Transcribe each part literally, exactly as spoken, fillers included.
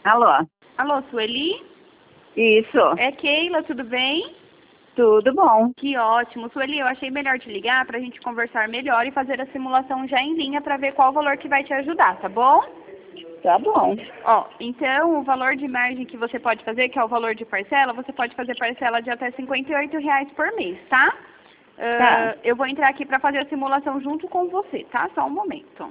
Alô? Alô, Sueli? Isso. É Keila, tudo bem? Tudo bom. Que ótimo. Sueli, eu achei melhor te ligar para a gente conversar melhor e fazer a simulação já em linha para ver qual valor que vai te ajudar, tá bom? Tá bom. Ó, então o valor de margem que você pode fazer, que é o valor de parcela, você pode fazer parcela de até cinquenta e oito reais por mês, tá? Tá. Uh, eu vou entrar aqui para fazer a simulação junto com você, tá? Só um momento.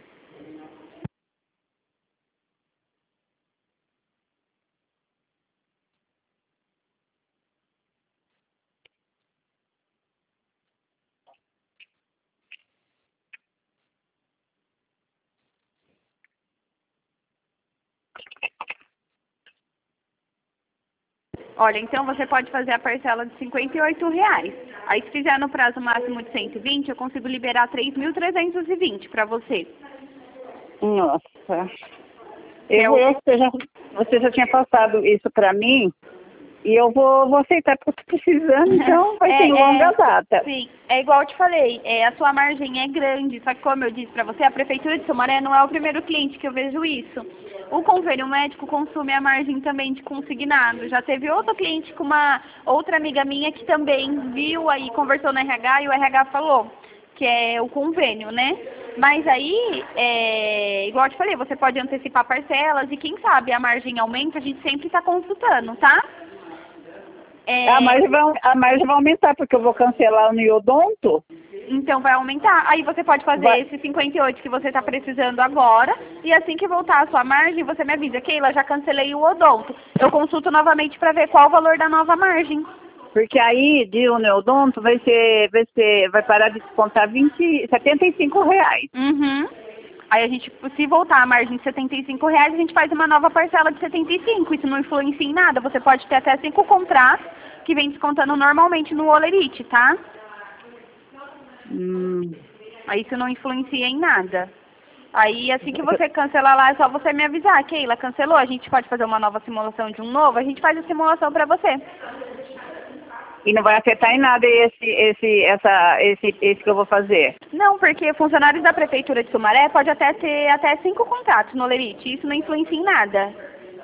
Olha, então você pode fazer a parcela de cinquenta e oito reais. Aí se fizer no prazo máximo de cento e vinte, eu consigo liberar três mil trezentos e vinte para você. Nossa. Que é Eu, o- eu, você, já, você já tinha passado isso pra mim e eu vou, vou aceitar porque eu tô precisando, então vai ser em longa data. Sim, é igual eu te falei, é, a sua margem é grande, só que como eu disse para você, a Prefeitura de Sumaré não é o primeiro cliente que eu vejo isso. O convênio médico consome a margem também de consignado. Já teve outro cliente com uma outra amiga minha que também viu aí, conversou no R H e o R H falou que é o convênio, né? Mas aí, é, igual eu te falei, você pode antecipar parcelas e quem sabe a margem aumenta, a gente sempre está consultando, tá? É, A margem, vai, a margem vai aumentar porque eu vou cancelar o Niodonto. Então vai aumentar. Aí você pode fazer Vai, esse cinquenta e oito que você está precisando agora. E assim que voltar a sua margem, você me avisa. Keila, já cancelei o odonto. Eu consulto novamente para ver qual o valor da nova margem. porque aí de o Neodonto vai ser, vai ser, vai parar de descontar vinte, setenta e cinco reais. Uhum. Aí a gente, se voltar a margem de setenta e cinco reais, a gente faz uma nova parcela de setenta e cinco. Isso não influencia em nada. Você pode ter até cinco contratos que vem descontando normalmente no Olerite, tá? Hum. Aí isso não influencia em nada. Aí assim que você cancelar lá, é só você me avisar. Keila, cancelou? A gente pode fazer uma nova simulação de um novo? A gente faz a simulação pra você. E não vai afetar em nada esse, esse, essa, esse, esse que eu vou fazer. Não, porque funcionários da Prefeitura de Sumaré pode até ter até cinco contratos no Olerite. Isso não influencia em nada,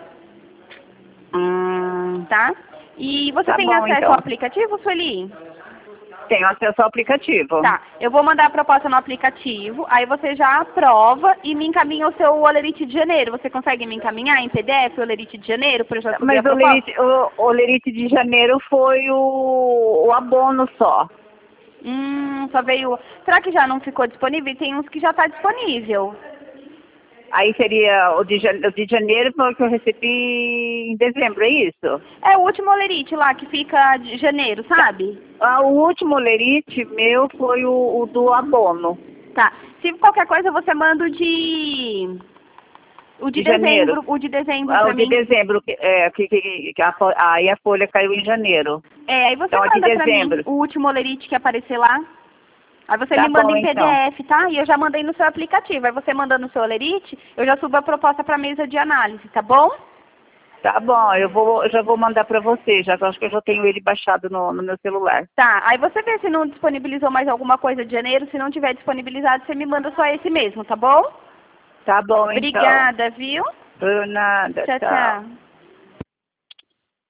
Hum, tá? E você tá tem bom, acesso então. ao aplicativo, Sueli? Tenho acesso ao aplicativo. Tá, eu vou mandar a proposta no aplicativo, aí você já aprova e me encaminha o seu Olerite de janeiro. Você consegue me encaminhar em P D F o Olerite de janeiro para eu já subir Mas a o proposta? Lerite, o, o Lerite de janeiro foi o, o abono só. Hum, só veio... Será que já não ficou disponível? Tem uns que já está disponível. Aí seria o de, jane- o de janeiro foi o que eu recebi em dezembro, é isso? É o último Olerite lá, que fica de janeiro, sabe? Ah, o último Lerite meu foi o, o do abono, Tá. Se qualquer coisa você manda o de... O de de janeiro. dezembro, o de dezembro Ah, pra o de mim. dezembro, que, é, que, que, que a, fo- aí a folha caiu em janeiro. É, aí você Então, a de manda pra mim dezembro. o último Olerite que aparecer lá. Aí você Tá me manda bom, em então. P D F, tá? E eu já mandei no seu aplicativo. Aí você mandando no seu Olerite, eu já subo a proposta pra mesa de análise, tá bom? Tá bom, eu vou, eu já vou mandar para você, já acho que eu já tenho ele baixado no, no meu celular. Tá, aí você vê se não disponibilizou mais alguma coisa de janeiro. Se não tiver disponibilizado, você me manda só esse mesmo, tá bom? Tá bom, então. Obrigada, viu? Por nada, Tchau, tchau. tchau.